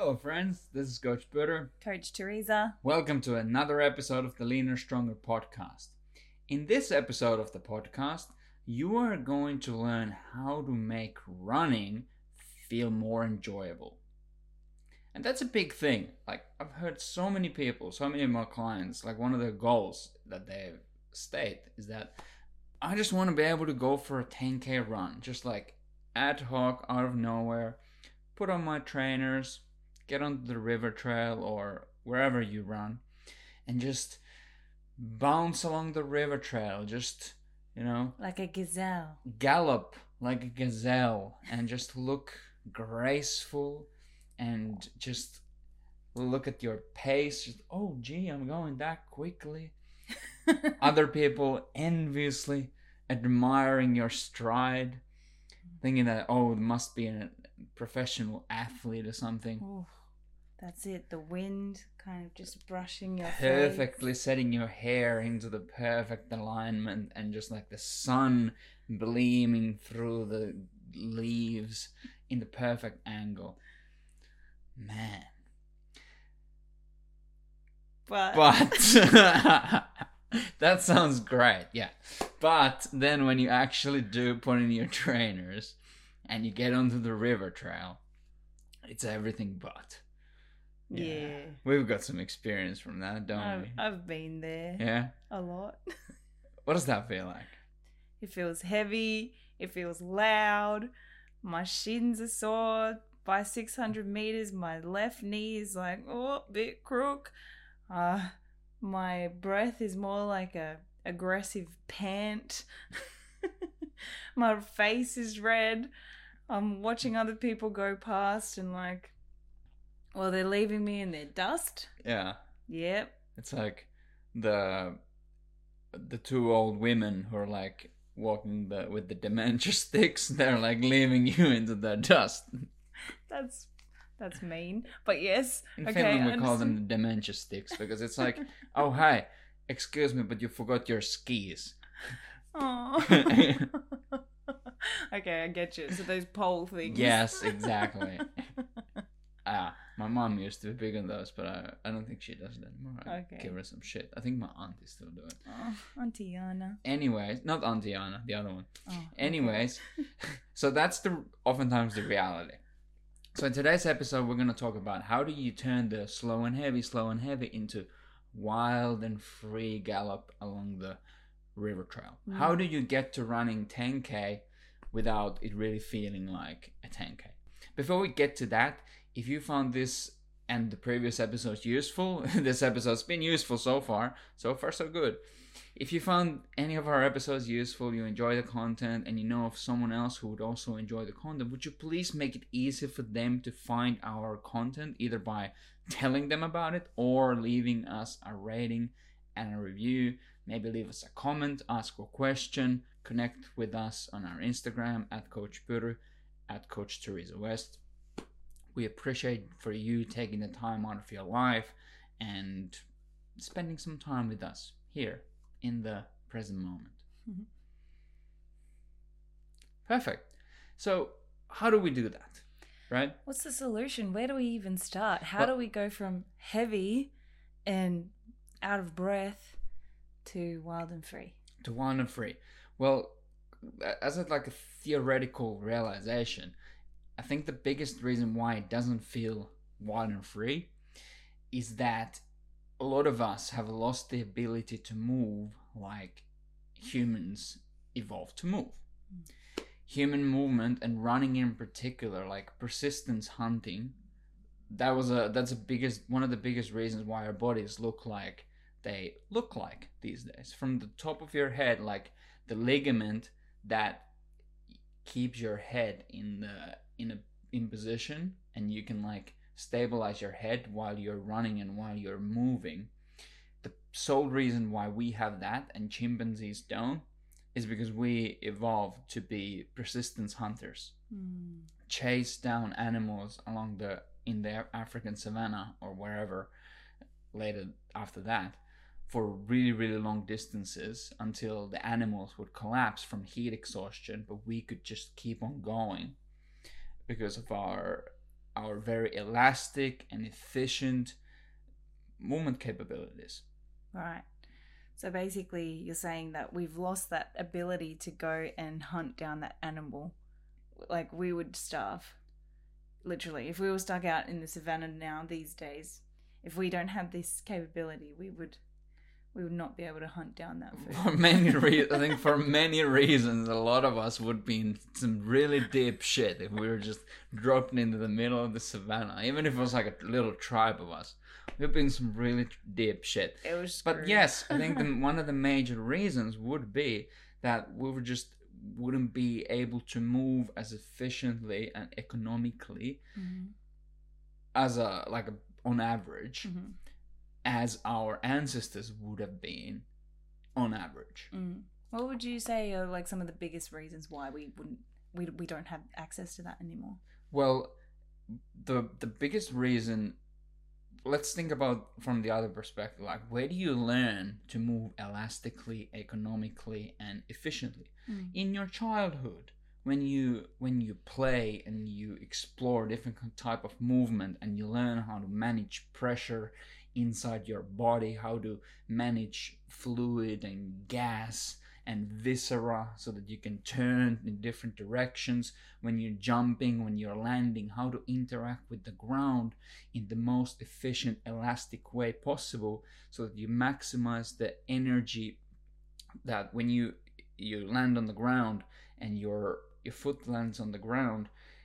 Hello, friends. This is Coach Butter. Coach Teresa. Welcome to another episode of the Leaner Stronger podcast. In this episode of the podcast, you are going to learn how to make running feel more enjoyable. And that's a big thing. Like, I've heard so many people, so many of my clients, like one of their goals that they state is that I just want to be able to go for a 10K run, just like ad hoc, out of nowhere, put on my trainers, get onto the river trail or wherever you run, and just bounce along the river trail, just, like a gazelle. Gallop like a gazelle and just look graceful and just look at your pace. Just, oh, gee, I'm going that quickly. Other people enviously admiring your stride, thinking that, oh, it must be a professional athlete or something. Ooh, that's it. The wind kind of just brushing your Perfectly face. setting your hair into the perfect alignment, and just like the sun gleaming through the leaves in the perfect angle. Man. But that sounds great, yeah. But then when you actually do put in your trainers and you get onto the river trail, it's everything but. Yeah. We've got some experience from that, don't we? I've been there. Yeah? A lot. What does that feel like? It feels heavy. It feels loud. My shins are sore. By 600 meters, my left knee is like, oh, bit crook. My breath is more like a aggressive pant. My face is red. I'm watching other people go past and like, well, they're leaving me in their dust. Yeah. Yep. It's like the two old women who are like walking with the dementia sticks. They're like leaving you into the dust. That's mean, but yes. In okay, Finland, we call them the dementia sticks because it's like, oh, hi, excuse me, but you forgot your skis. Oh. Okay, I get you. So those pole things. Yes, exactly. My mom used to be big on those, but I don't think she does it anymore. I give her some shit. I think my auntie still do it. Oh, Auntie Anna. Anyways, not Auntie Anna, the other one. Oh, okay. Anyways, so that's oftentimes the reality. So in today's episode, we're going to talk about how do you turn the slow and heavy into wild and free gallop along the river trail. Mm. How do you get to running 10K without it really feeling like a 10K? Before we get to that, if you found this and the previous episodes useful, this episode's been useful so far. So far, so good. If you found any of our episodes useful, you enjoy the content, and you know of someone else who would also enjoy the content, would you please make it easy for them to find our content, either by telling them about it or leaving us a rating and a review. Maybe leave us a comment, ask a question, connect with us on our Instagram at Coach Puru, at Coach Teresa West. We appreciate for you taking the time out of your life and spending some time with us here in the present moment. Mm-hmm. Perfect. So how do we do that, right? What's the solution? Where do we even start? How do we go from heavy and out of breath to wild and free? To wild and free. Well, as a theoretical realization, I think the biggest reason why it doesn't feel wild and free is that a lot of us have lost the ability to move like humans evolved to move. Human movement, and running in particular, like persistence hunting, that's one of the biggest reasons why our bodies look like they look like these days. From the top of your head, like the ligament that keeps your head in position, and you can like stabilize your head while you're running and while you're moving. The sole reason why we have that and chimpanzees don't is because we evolved to be persistence hunters. Chase down animals in the African savannah or wherever later after that for really, really long distances until the animals would collapse from heat exhaustion, but we could just keep on going because of our our very elastic and efficient movement capabilities. Right. So basically, you're saying that we've lost that ability to go and hunt down that animal. Like, we would starve. Literally. If we were stuck out in the savannah now, these days, if we don't have this capability, we would not be able to hunt down that food. For many I think for many reasons, a lot of us would be in some really deep shit if we were just dropped into the middle of the savannah. Even if it was like a little tribe of us, we'd be in some really deep shit. It was But screwed. yes, I think one of the major reasons would be that we wouldn't be able to move as efficiently and economically as on average as our ancestors would have been on average. What would you say are like some of the biggest reasons why we don't have access to that anymore? Well, the biggest reason, let's think about from the other perspective, like where do you learn to move elastically, economically, and efficiently? In your childhood, when you play and you explore different type of movement and you learn how to manage pressure inside your body, how to manage fluid and gas and viscera so that you can turn in different directions when you're jumping, when you're landing, how to interact with the ground in the most efficient, elastic way possible so that you maximize the energy that when you land on the ground and your foot lands on the ground,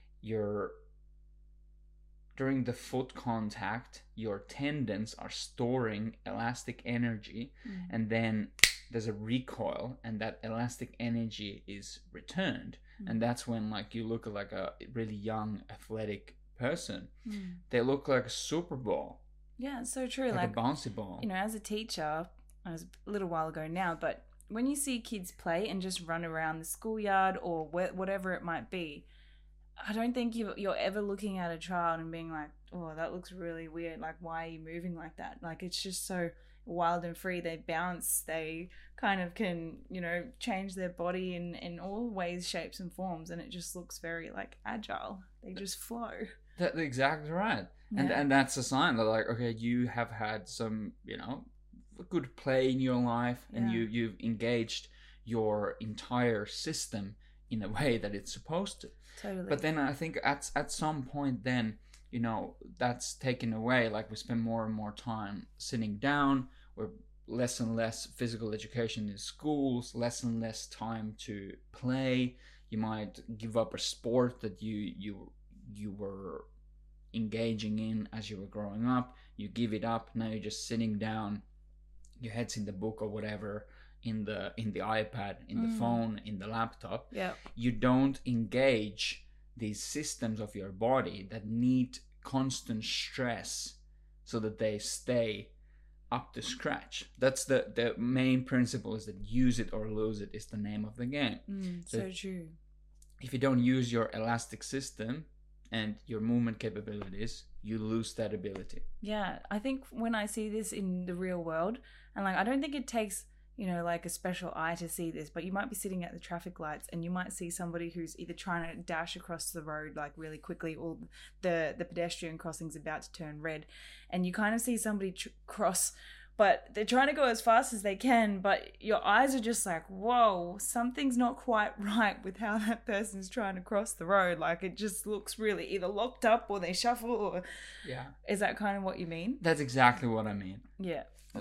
during the foot contact, your tendons are storing elastic energy, and then there's a recoil, and that elastic energy is returned. And that's when, like, you look like a really young, athletic person. They look like a super ball. Yeah, it's so true. Like a bouncy ball. You know, as a teacher, I was a little while ago now, but when you see kids play and just run around the schoolyard or whatever it might be, I don't think you're ever looking at a child and being like, oh, that looks really weird. Like, why are you moving like that? Like, it's just so wild and free. They bounce. They kind of can, you know, change their body in all ways, shapes, and forms. And it just looks very, like, agile. They just flow. That's exactly right. Yeah. And that's a sign that, like, okay, you have had some, you know, good play in your life, and you've engaged your entire system in a way that it's supposed to. Totally. But then I think at some point then, you know, that's taken away. Like, we spend more and more time sitting down. We're less and less physical education in schools, less and less time to play. You might give up a sport that you were engaging in as you were growing up. You give it up. Now you're just sitting down, your head's in the book or whatever, in the iPad, in the phone, in the laptop. Yeah. You don't engage these systems of your body that need constant stress so that they stay up to scratch. That's the main principle, is that use it or lose it is the name of the game. So true. If you don't use your elastic system and your movement capabilities, you lose that ability. Yeah, I think when I see this in the real world, and like, I don't think it takes, you know, like a special eye to see this, but you might be sitting at the traffic lights and you might see somebody who's either trying to dash across the road like really quickly, or the pedestrian crossing's about to turn red, and you kind of see somebody cross, but they're trying to go as fast as they can, but your eyes are just like, whoa, something's not quite right with how that person's trying to cross the road. Like, it just looks really either locked up or they shuffle, or... Yeah. Is that kind of what you mean? That's exactly what I mean. Yeah.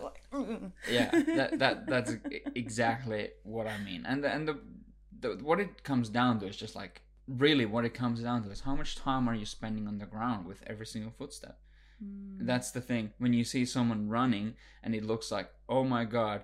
Yeah, that's exactly what I mean. And the what it comes down to is just like, really what it comes down to is how much time are you spending on the ground with every single footstep. That's the thing. When you see someone running and it looks like, oh my god,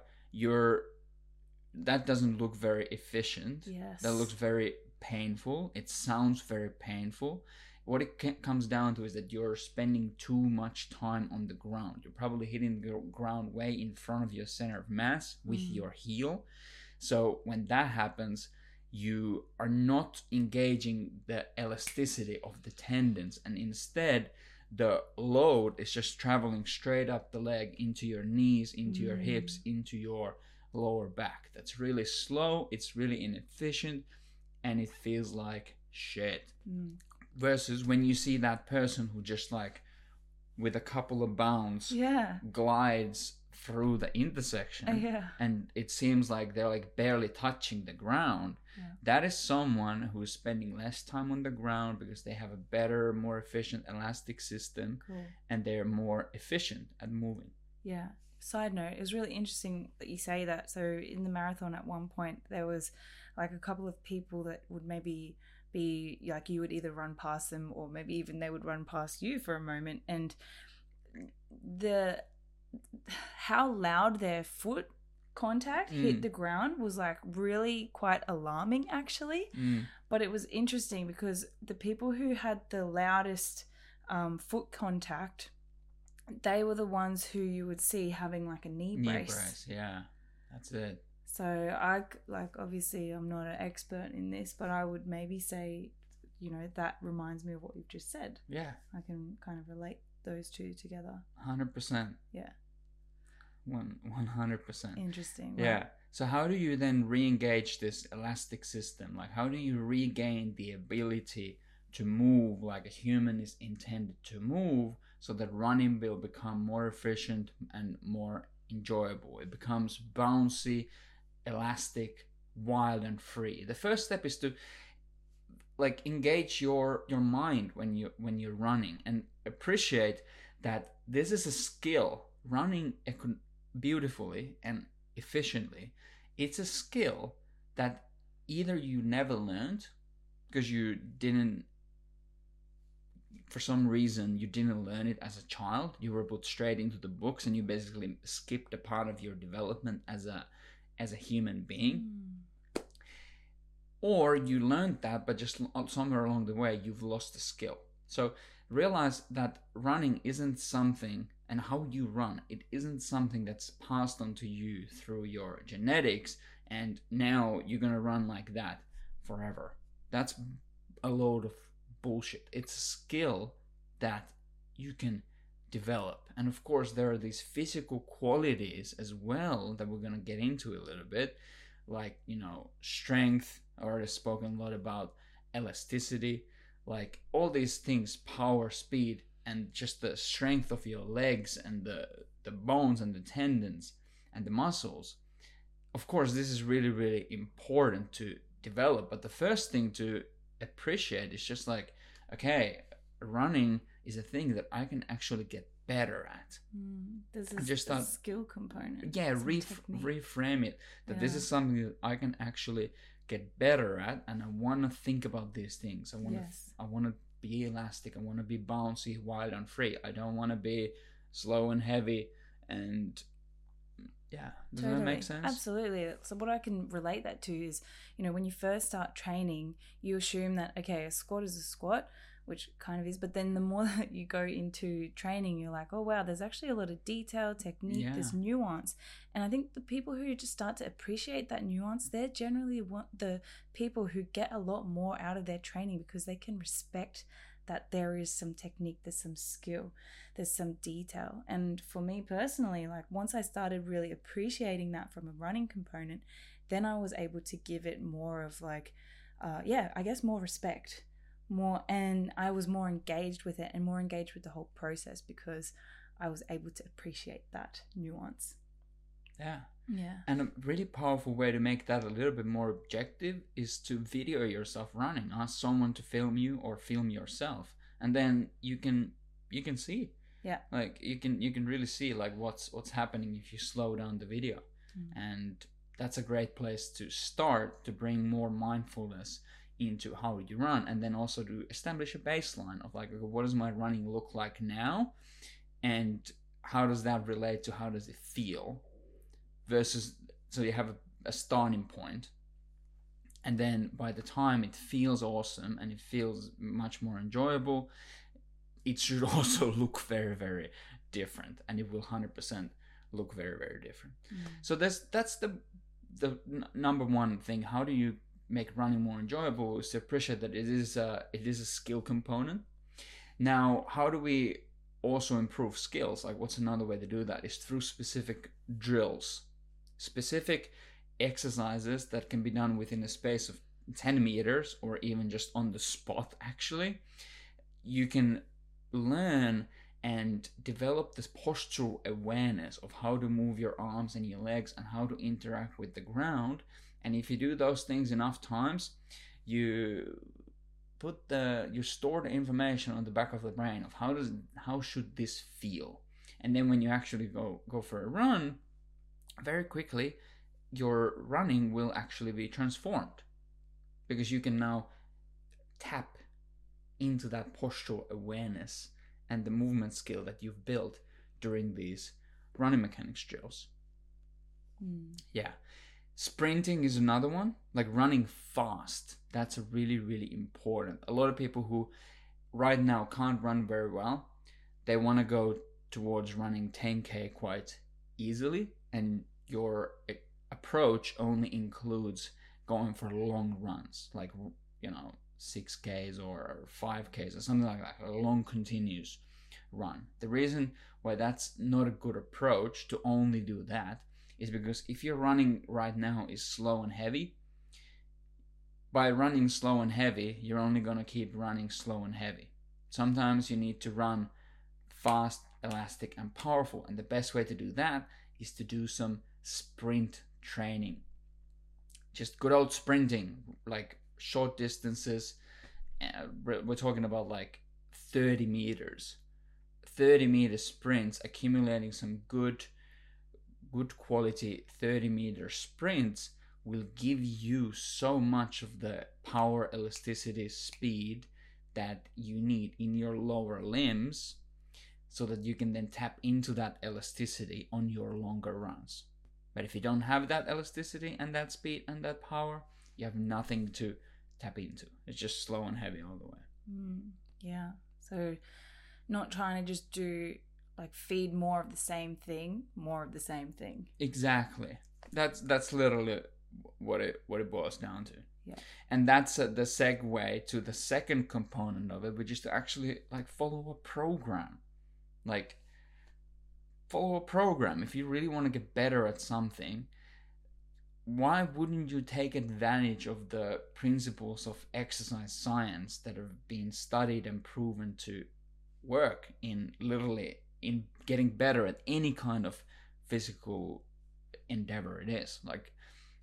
that doesn't look very efficient. Yes. That looks very painful. It sounds very painful. What it comes down to is that you're spending too much time on the ground. You're probably hitting the ground way in front of your center of mass with your heel. So when that happens, you are not engaging the elasticity of the tendons, and instead the load is just traveling straight up the leg into your knees, into your hips, into your lower back. That's really slow, it's really inefficient, and it feels like shit. Versus when you see that person who just like with a couple of bounds Yeah. glides through the intersection, Yeah. and it seems like they're like barely touching the ground. Yeah. That is someone who's spending less time on the ground because they have a better, more efficient elastic system, Cool. and they're more efficient at moving. Yeah. Side note, it was really interesting that you say that. So in the marathon at one point, there was like a couple of people that would maybe be like, you would either run past them or maybe even they would run past you for a moment. And the how loud their foot contact hit the ground was like really quite alarming actually. But it was interesting because the people who had the loudest foot contact, they were the ones who you would see having like a knee brace. Yeah, that's it. So I like, obviously I'm not an expert in this, but I would maybe say, you know, that reminds me of what you've just said. Yeah, I can kind of relate those two together. 100%. Yeah. 100%. Interesting. Yeah. Right? So how do you then re-engage this elastic system? Like, how do you regain the ability to move like a human is intended to move, so that running will become more efficient and more enjoyable? It becomes bouncy, elastic, wild, and free. The first step is to like engage your mind when you're running, and appreciate that this is a skill. Running beautifully and efficiently, it's a skill that either you never learned because you didn't, for some reason you didn't learn it as a child, you were put straight into the books and you basically skipped a part of your development as a human being. Or you learned that, but just somewhere along the way you've lost the skill. So realize that running isn't something, and how you run, it isn't something that's passed on to you through your genetics, and now you're gonna run like that forever. That's a load of bullshit. It's a skill that you can develop. And of course there are these physical qualities as well that we're gonna get into a little bit, like, you know, strength. I already spoken a lot about elasticity, like all these things, power, speed, and just the strength of your legs and the bones and the tendons and the muscles. Of course, this is really, really important to develop. But the first thing to appreciate is just like, okay, running is a thing that I can actually get better at. There's a skill component. Yeah, reframe it. That this is something that I can actually get better at, and I want to think about these things. I want to be elastic. I want to be bouncy, wild, and free. I don't want to be slow and heavy. And yeah, does that make sense? Absolutely. So what I can relate that to is, you know, when you first start training, you assume that, okay, a squat is a squat, which kind of is, but then the more that you go into training, you're like, oh wow, there's actually a lot of detail, technique, there's nuance. And I think the people who just start to appreciate that nuance, they're generally the people who get a lot more out of their training, because they can respect that there is some technique, there's some skill, there's some detail. And for me personally, like once I started really appreciating that from a running component, then I was able to give it more of like, I guess more respect. And I was more engaged with it and more engaged with the whole process, because I was able to appreciate that nuance. Yeah. Yeah. And a really powerful way to make that a little bit more objective is to video yourself running. Ask someone to film you or film yourself, and then you can see. Yeah. Like you can really see like what's happening if you slow down the video. And that's a great place to start to bring more mindfulness into how you run, and then also to establish a baseline of like, what does my running look like now, and how does that relate to how does it feel, versus, so you have a starting point, and then by the time it feels awesome and it feels much more enjoyable, it should also look very, very different, and it will 100% look very, very different. So that's the number one thing. How do you make running more enjoyable? Is to appreciate that it is a skill component. Now, how do we also improve skills? Like, what's another way to do that is through specific drills, specific exercises that can be done within a space of 10 meters or even just on the spot, actually, you can learn and develop this postural awareness of how to move your arms and your legs and how to interact with the ground. And if you do those things enough times, you store the information on the back of the brain of how should this feel. And then when you actually go for a run, very quickly your running will actually be transformed, because you can now tap into that postural awareness and the movement skill that you've built during these running mechanics drills. Yeah. Sprinting is another one, like running fast. That's really, really important. A lot of people who right now can't run very well, they want to go towards running 10K quite easily, and your approach only includes going for long runs, like, 6Ks or 5Ks or something like that, a long continuous run. The reason why that's not a good approach to only do that is because if your running right now is slow and heavy, by running slow and heavy, you're only going to keep running slow and heavy. Sometimes you need to run fast, elastic, and powerful, and the best way to do that is to do some sprint training. Just good old sprinting, like short distances. We're talking about like 30 meters. 30-meter sprints, accumulating some good quality 30-meter sprints will give you so much of the power, elasticity, speed that you need in your lower limbs, so that you can then tap into that elasticity on your longer runs. But if you don't have that elasticity and that speed and that power, you have nothing to tap into. It's just slow and heavy all the way. Yeah. So not trying to just do like feed more of the same thing. Exactly. That's literally what it boils down to. Yeah. And that's the segue to the second component of it, which is to actually like follow a program. Like, follow a program. If you really want to get better at something, why wouldn't you take advantage of the principles of exercise science that have been studied and proven to work in getting better at any kind of physical endeavor it is? Like,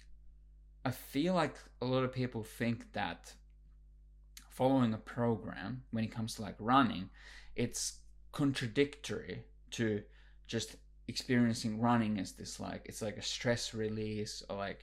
I feel like a lot of people think that following a program, when it comes to like running, it's contradictory to just experiencing running as this, like, it's like a stress release, or like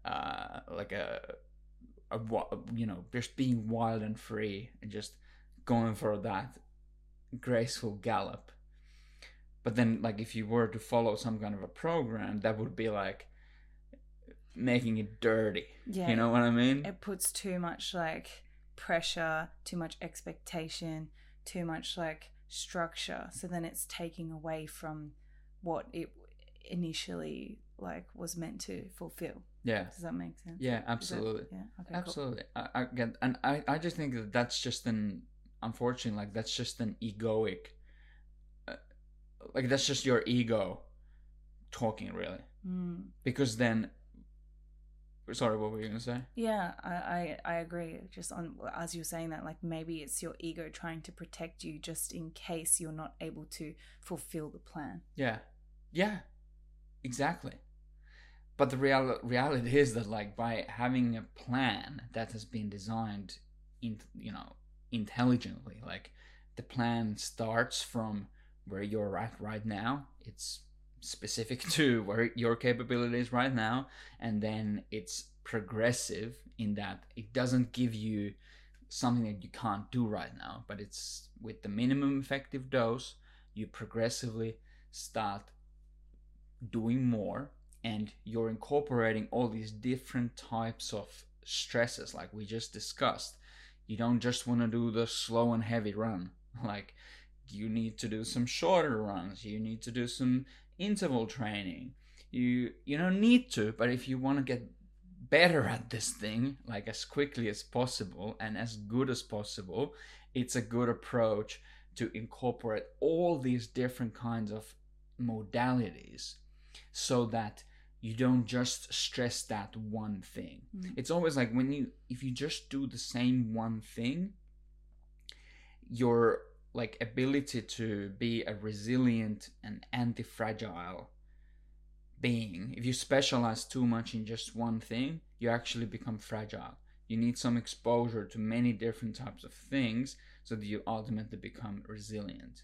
just being wild and free and just going for that graceful gallop. But then, like, if you were to follow some kind of a program, that would be like making it dirty. Yeah. You know what I mean? It puts too much like pressure, too much expectation, too much like structure. So then it's taking away from what it initially like was meant to fulfill. Yeah. Does that make sense? Yeah, absolutely. Yeah. Okay. Absolutely. Cool. I get, and I just think that that's just unfortunately, like, that's just an egoic, like, that's just your ego talking, really. Because then, sorry, what were you gonna say? Yeah, I agree. Just on, as you're saying that, like, maybe it's your ego trying to protect you just in case you're not able to fulfill the plan. Yeah, exactly. But the reality is that, like, by having a plan that has been designed intelligently, like, the plan starts from where you're at right now. It's specific to where your capability is right now, and then it's progressive in that it doesn't give you something that you can't do right now, but it's with the minimum effective dose, you progressively start doing more, and you're incorporating all these different types of stresses like we just discussed. You don't just want to do the slow and heavy run. Like, you need to do some shorter runs, you need to do some interval training. You don't need to, but if you want to get better at this thing, like, as quickly as possible and as good as possible, it's a good approach to incorporate all these different kinds of modalities so that you don't just stress that one thing. It's always like if you just do the same one thing, your like ability to be a resilient and anti-fragile being, if you specialize too much in just one thing, you actually become fragile. You need some exposure to many different types of things so that you ultimately become resilient.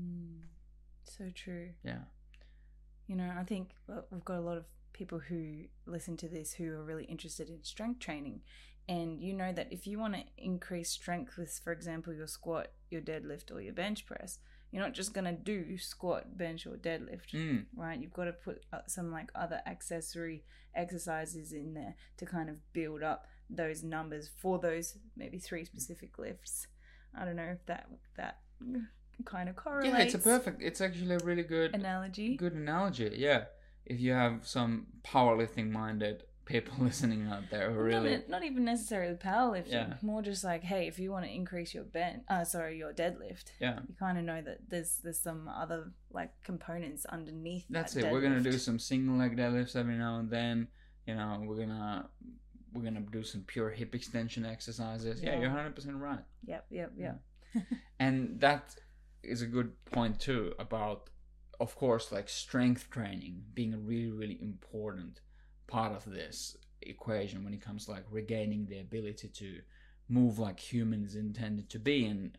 So true. Yeah. You know, I think we've got a lot of people who listen to this who are really interested in strength training. And you know that if you want to increase strength with, for example, your squat, your deadlift, or your bench press, you're not just going to do squat, bench, or deadlift, right? You've got to put some like other accessory exercises in there to kind of build up those numbers for those maybe 3 specific lifts. I don't know if that kind of correlates. Yeah, it's actually a really good analogy. Good analogy, yeah. If you have some powerlifting minded people listening out there who really not even necessarily powerlifting, more just like, hey, if you want to increase your your deadlift, you kind of know that there's some other like components underneath. That's that it. deadlift. We're gonna do some single leg deadlifts every now and then. You know, we're gonna do some pure hip extension exercises. Yeah, you're 100% right. Yep. And that is a good point too about, of course, like strength training being a really, really important part of this equation when it comes to like regaining the ability to move like humans intended to be and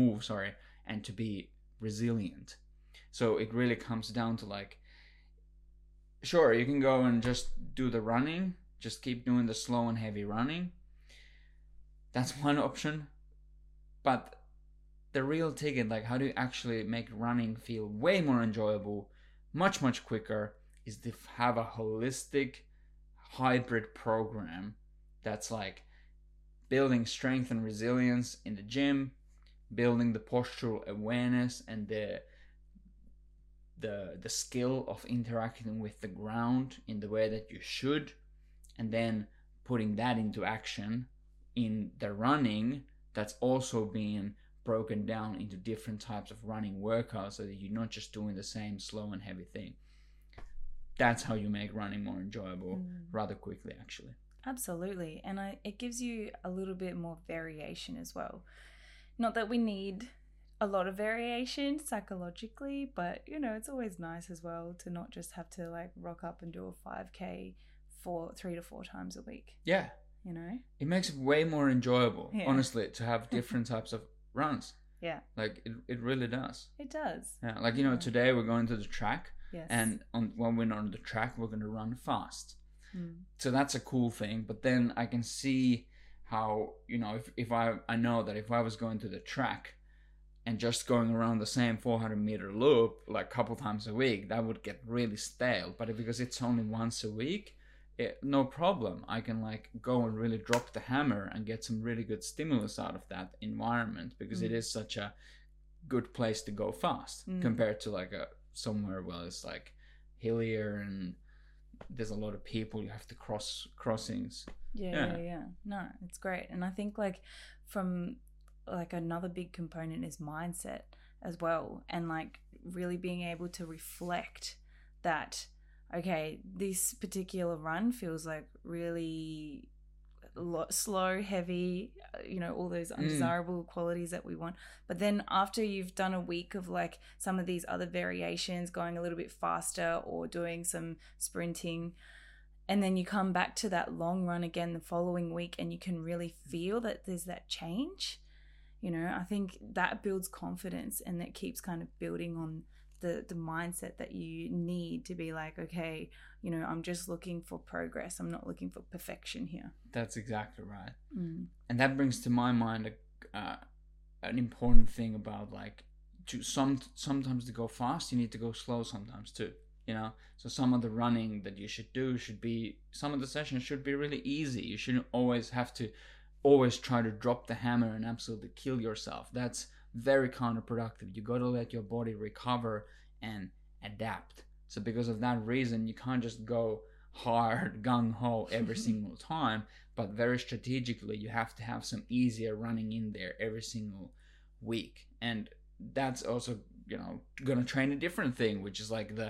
to be resilient. So it really comes down to like, sure, you can go and just do the running, just keep doing the slow and heavy running. That's one option. But the real ticket, like how do you actually make running feel way more enjoyable, much, much quicker, is to have a holistic hybrid program that's like building strength and resilience in the gym, building the postural awareness and the skill of interacting with the ground in the way that you should, and then putting that into action in the running that's also being broken down into different types of running workouts so that you're not just doing the same slow and heavy thing. That's how you make running more enjoyable rather quickly, actually. Absolutely. And it gives you a little bit more variation as well. Not that we need a lot of variation psychologically, but you know, it's always nice as well to not just have to like rock up and do a 5K 3 to 4 times a week. Yeah. You know? It makes it way more enjoyable, honestly, to have different types of runs. Yeah. Like it really does. It does. Yeah. Like, you know, today we're going to the track. Yes. And when we're on the track, we're going to run fast. So that's a cool thing. But then I can see how, you know, if I know that if I was going to the track and just going around the same 400-meter loop like a couple times a week, that would get really stale. But because it's only once a week, no problem. I can like go and really drop the hammer and get some really good stimulus out of that environment, because it is such a good place to go fast compared to like somewhere where it's like hillier and there's a lot of people, you have to crossings. Yeah. No, it's great. And I think like from like another big component is mindset as well, and like really being able to reflect that, okay, this particular run feels like really slow, heavy, you know, all those undesirable qualities that we want. But then after you've done a week of like some of these other variations, going a little bit faster or doing some sprinting, and then you come back to that long run again the following week and you can really feel that there's that change, you know, I think that builds confidence, and that keeps kind of building on the mindset that you need to be like, okay, you know, I'm just looking for progress. I'm not looking for perfection here. That's exactly right. And that brings to my mind an important thing about like sometimes to go fast, you need to go slow sometimes too, you know. So some of the running that you should do some of the sessions should be really easy. You shouldn't always have to try to drop the hammer and absolutely kill yourself. That's very counterproductive. You got to let your body recover and adapt. So because of that reason, you can't just go hard, gung-ho every single time, but very strategically, you have to have some easier running in there every single week. And that's also, you know, going to train a different thing, which is like the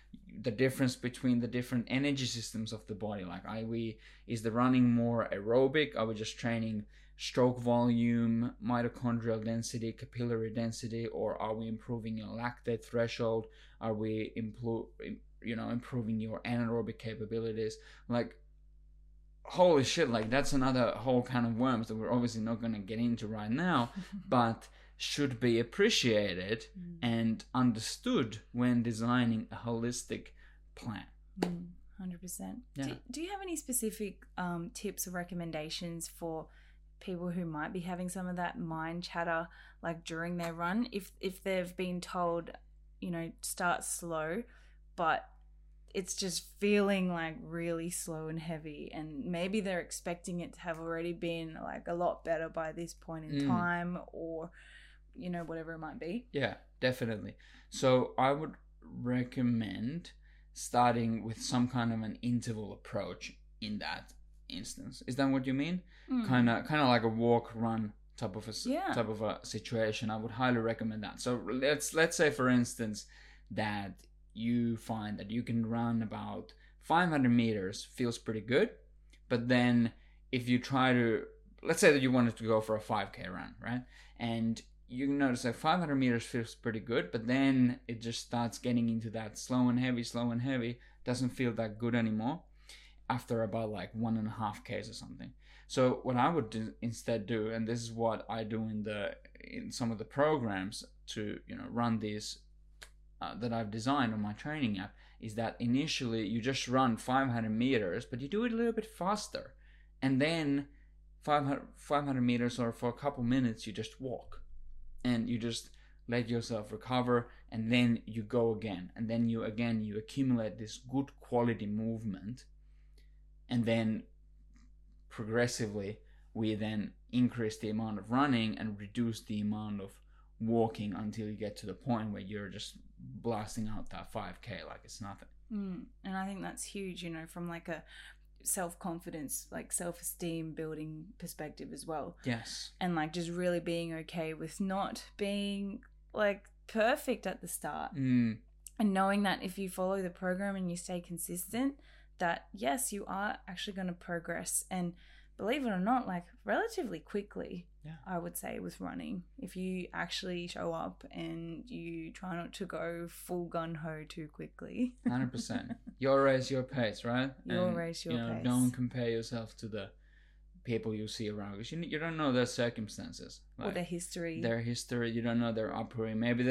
the difference between the different energy systems of the body. Like, is the running more aerobic? Are we just training stroke volume, mitochondrial density, capillary density, or are we improving your lactate threshold? Are we improving your anaerobic capabilities? Like, holy shit, like that's another whole kind of worms that we're obviously not going to get into right now, but should be appreciated and understood when designing a holistic plan. 100%. Yeah. Do you have any specific tips or recommendations for people who might be having some of that mind chatter, like during their run, if they've been told, start slow, but it's just feeling like really slow and heavy, and maybe they're expecting it to have already been like a lot better by this point in time, or whatever it might be? Yeah, definitely. So I would recommend starting with some kind of an interval approach in that instance. Is that what you mean? Kind of like a walk run type of a situation. I would highly recommend that. So let's say, for instance, that you find that you can run about 500 meters, feels pretty good, but then if you try to, let's say that you wanted to go for a 5K run, right? And you notice that 500 meters feels pretty good, but then it just starts getting into that slow and heavy, doesn't feel that good anymore after about like 1.5Ks or something. So what I would instead do, and this is what I do in some of the programs to run these that I've designed on my training app, is that initially you just run 500 meters, but you do it a little bit faster, and then 500 meters, or for a couple minutes, you just walk, and you just let yourself recover, and then you go again, and then you accumulate this good quality movement, and then progressively we then increase the amount of running and reduce the amount of walking until you get to the point where you're just blasting out that 5K like it's nothing. And I think that's huge, from like a self-confidence, like self-esteem building perspective as well. Yes. And like just really being okay with not being like perfect at the start, and knowing that if you follow the program and you stay consistent, that yes, you are actually going to progress, and believe it or not, like relatively quickly. Yeah. I would say with running, if you actually show up and you try not to go full gun-ho too quickly. 100%. Your race, your pace, right? Your race, your pace. Don't compare yourself to the people you see around, because you don't know their circumstances. Or their history. You don't know their upbringing. Maybe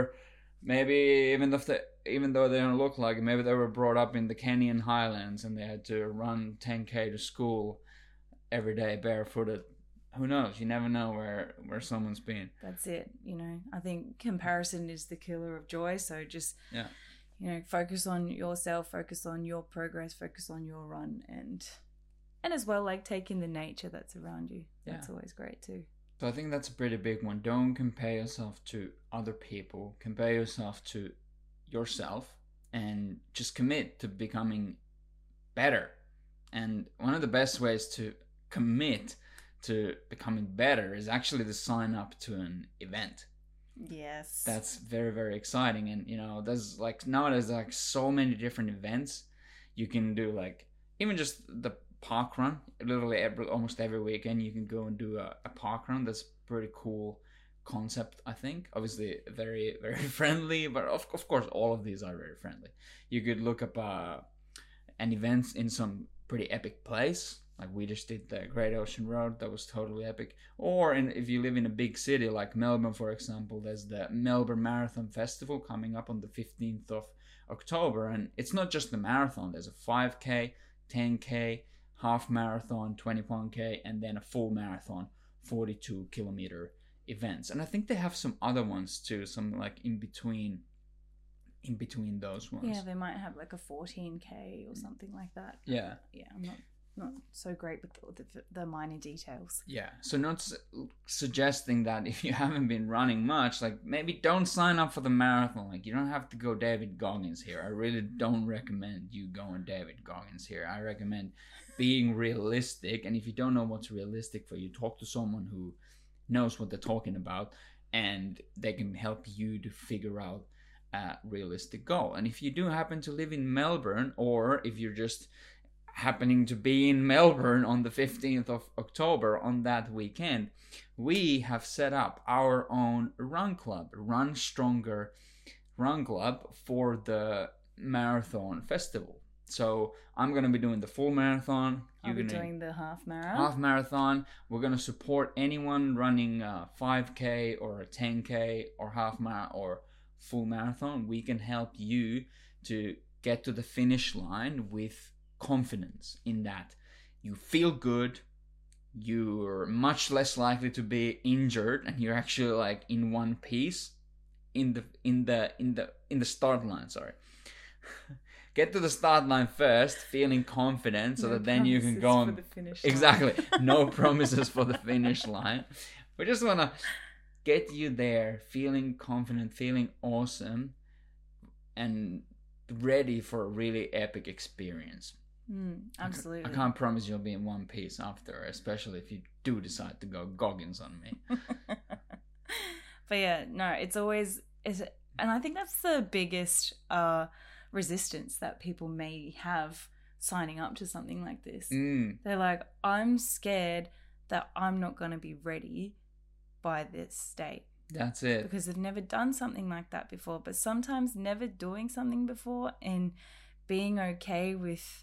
even though they don't look like it, maybe they were brought up in the Kenyan highlands and they had to run 10K to school every day barefooted. Who knows? You never know where someone's been. That's it. I think comparison is the killer of joy. So just, focus on yourself, focus on your progress, focus on your run, and as well, like taking the nature that's around you. That's always great too. So I think that's a pretty big one. Don't compare yourself to other people. Compare yourself to yourself and just commit to becoming better. And one of the best ways to commit to becoming better is actually to sign up to an event. Yes. That's very, very exciting. And there's nowadays so many different events you can do, like even just the park run. Literally almost every weekend you can go and do a park run. That's a pretty cool concept, I think. Obviously very, very friendly, but of course all of these are very friendly. You could look up an event in some pretty epic place. Like we just did the Great Ocean Road. That was totally epic. Or if you live in a big city like Melbourne, for example, there's the Melbourne Marathon Festival coming up on the 15th of October. And it's not just the marathon. There's a 5K, 10K, half marathon, 21K, and then a full marathon, 42-kilometer events. And I think they have some other ones too, some like in between those ones. Yeah, they might have like a 14K or something like that. Yeah. I'm not so great with the minor details. Yeah, so not suggesting that if you haven't been running much, like maybe don't sign up for the marathon. Like you don't have to go David Goggins here. I really don't recommend you going David Goggins here. I recommend being realistic, and if you don't know what's realistic for you, talk to someone who knows what they're talking about, and they can help you to figure out a realistic goal. And if you do happen to live in Melbourne, or if you're just happening to be in Melbourne on the 15th of October on that weekend, we have set up our own run club, Run Stronger Run Club, for the marathon festival. So I'm going to be doing the full marathon. I'll be doing the half marathon. Half marathon. We're going to support anyone running a 5K or a 10K or half marathon or full marathon. We can help you to get to the finish line with confidence in that you feel good, you're much less likely to be injured, and you're actually like in one piece in the start line. Sorry. Get to the start line first, feeling confident, so that then you can go on. Exactly. No promises for the finish line. We just want to get you there, feeling confident, feeling awesome, and ready for a really epic experience. Absolutely. I can't promise you'll be in one piece after, especially if you do decide to go Goggins on me. But yeah, no, it's always, and I think that's the biggest resistance that people may have signing up to something like this. They're like, I'm scared that I'm not going to be ready by this date. That's it. Because they've never done something like that before. But sometimes never doing something before and being okay with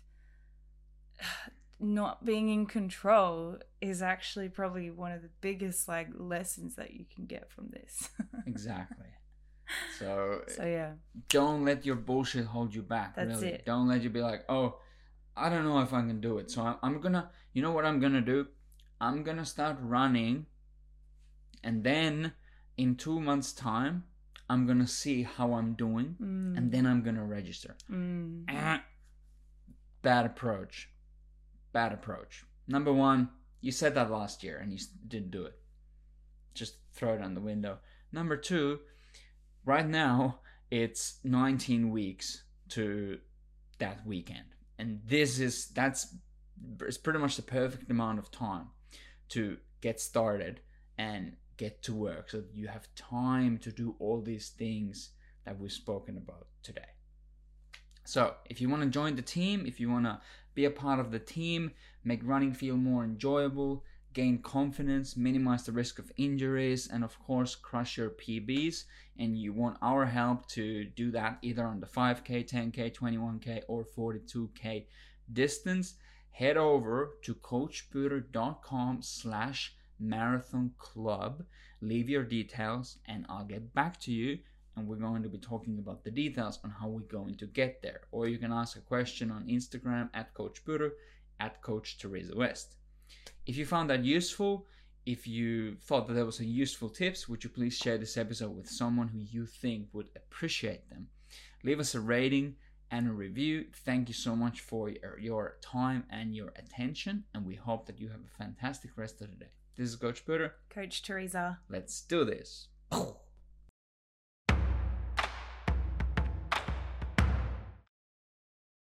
not being in control is actually probably one of the biggest like lessons that you can get from this. Exactly. So yeah, don't let your bullshit hold you back. That's really. it. Don't let you be like, oh, I don't know if I can do it. So I'm gonna, you know what I'm gonna do? I'm gonna start running, and then in 2 months' time, I'm gonna see how I'm doing, and then I'm gonna register. Bad approach. Bad approach. Number one, you said that last year and you didn't do it. Just throw it on the window. Number two, right now it's 19 weeks to that weekend, and it's pretty much the perfect amount of time to get started and get to work, so that you have time to do all these things that we've spoken about today. So if you want to join the team, if you want to be a part of the team, make running feel more enjoyable, gain confidence, minimize the risk of injuries, and of course crush your PBs, and you want our help to do that either on the 5K, 10K, 21K or 42K distance, head over to coachbuter.com/marathon club, leave your details, and I'll get back to you, and we're going to be talking about the details on how we're going to get there. Or you can ask a question on Instagram at Coach Buter, at Coach Teresa West. If you found that useful, if you thought that there was a useful tips, would you please share this episode with someone who you think would appreciate them? Leave us a rating and a review. Thank you so much for your time and your attention, and we hope that you have a fantastic rest of the day. This is Coach Buter. Coach Teresa. Let's do this.